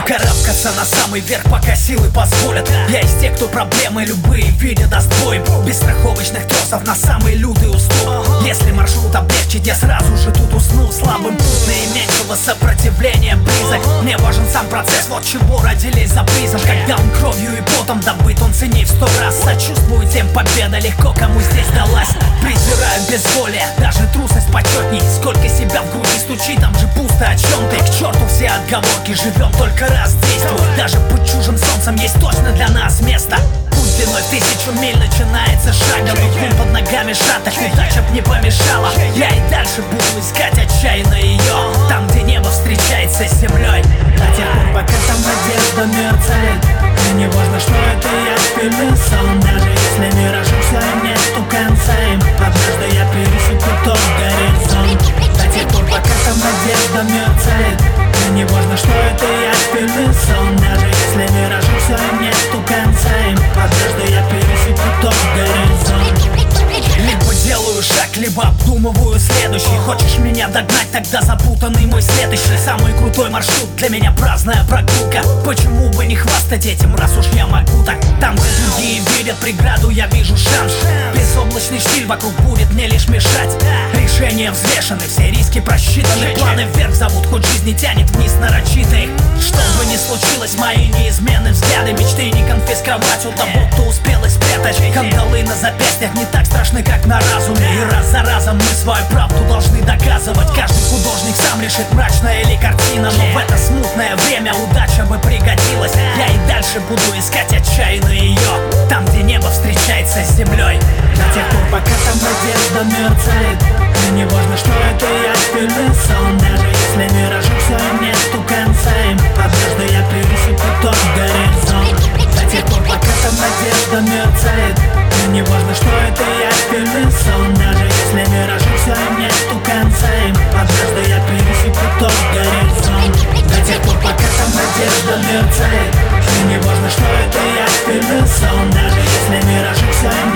карабкаться на самый верх, пока силы позволят. Я из тех, кто проблемы любые видя даст бой. Без страховочных тросов на самый лютый уступ. Если маршрут облегчить, я сразу же тут уснул. Слабым путь наименьшего сопротивления близок. Мне важен сам процесс, вот чего родились за призом. Когда он кровью и потом добыт, он ценней в 100 раз. Сочувствую тем, победа легко кому здесь далась. Презираю безволие, даже трусость почетней. Сколько себя в груди стучит, там же пусто, о чем ты? К черту все отговорки, живем только раз, действуй. Даже под чужим солнцем есть точно для нас место. Путь длиной в 1000 миль начинается шагом. И под ногами шаток, удача б не помешала. Я и дальше буду искать отчаянно ее там, где небо встречается с землей. До тех пор, пока там надежда мерцает. И не важно, что это я впервые сон. Даже если мир ошибся, нету конца им. Однажды я пересеку тот горизонт. До тех пор, пока там надежда мерцает. И не важно, что это я впервые сон. Даже если мир ошибся, нету конца им. Однажды я пересеку тот горизонт. Либо делаю шаг, либо обдумываю следующий. Хочешь меня догнать, тогда запутанный мой следующий. Самый крутой маршрут для меня праздная прогулка. Почему бы не хвастать этим, раз уж я могу так? Там, где другие видят преграду, я вижу шанс. Безоблачный штиль вокруг будет мне лишь мешать. Решения взвешены, все риски просчитаны. Планы вверх зовут, хоть жизнь не тянет вниз нарочитый. Что бы ни случилось, мои неизменные взгляды. Мечты не конфисковать у того, кто успел их спрятать. Кандалы на запястьях не так страшны, как на разуме. И раз за разом мы свою правду должны доказывать. Каждый художник сам решит, мрачная или картина. Но в это смутное время удача бы пригодилась. Я и дальше буду искать отчаянно ее там, где небо встречается с землей. До тех пор, пока там надежда мерцает. И не важно, что это я впервые сон. Даже если мир ошибся, нету конца им. Однажды я пересеку тот горизонт. До тех пор, пока там надежда мерцает. И не важно, что это я впервые сон. Даже если мир ошибся, нету конца им. Однажды я пересеку тот горизонт. До тех пор, пока там надежда мерцает. И не важно, что это я впервые сон. Даже если мир ошибся,